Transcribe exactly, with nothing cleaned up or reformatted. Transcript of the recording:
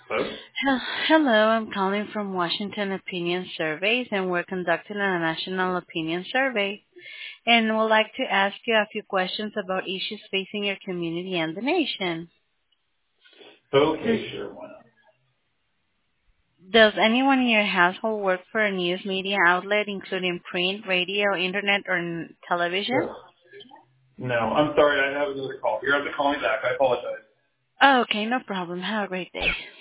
Hello? Hel- Hello, I'm calling from Washington Opinion Surveys, and we're conducting a national opinion survey. And we'd like to ask you a few questions about issues facing your community and the nation. Does, Okay, sure, why not? does anyone in your household work for a news media outlet, including print, radio, internet, or n- television? Ugh. No, I'm sorry, I have another call. You're going to have to call me back. I apologize. Oh, okay, no problem. Have a great day.